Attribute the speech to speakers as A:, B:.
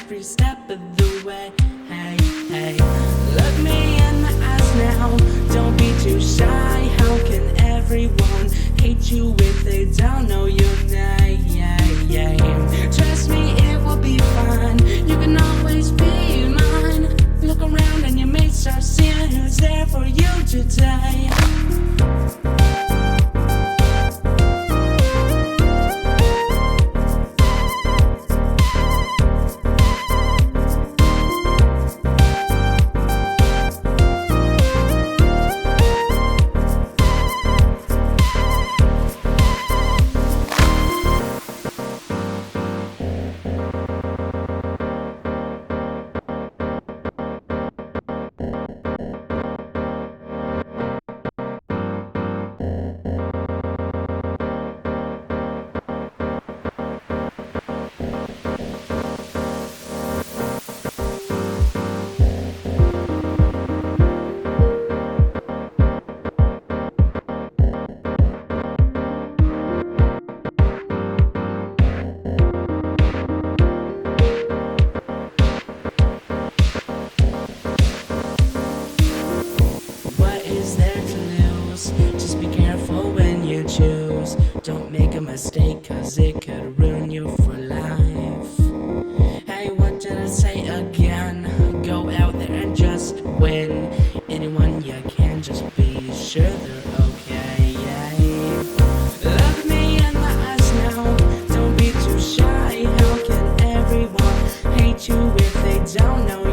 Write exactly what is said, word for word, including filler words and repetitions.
A: every step of the way. Hey, hey, look me in the eyes now. Don't be too shy. How can everyone hate you if they don't know your name? Yeah, yeah. Trust me, it will be fine. You can always be mine. Look around and you may start seeing who's there for you today. Just be careful when you choose. Don't make a mistake, cause it could ruin you for life. Hey, what did I say again? Go out there and just win. Anyone you can, just be sure they're okay. Yeah. Look me in the eyes now. Don't be too shy. How can everyone hate you if they don't know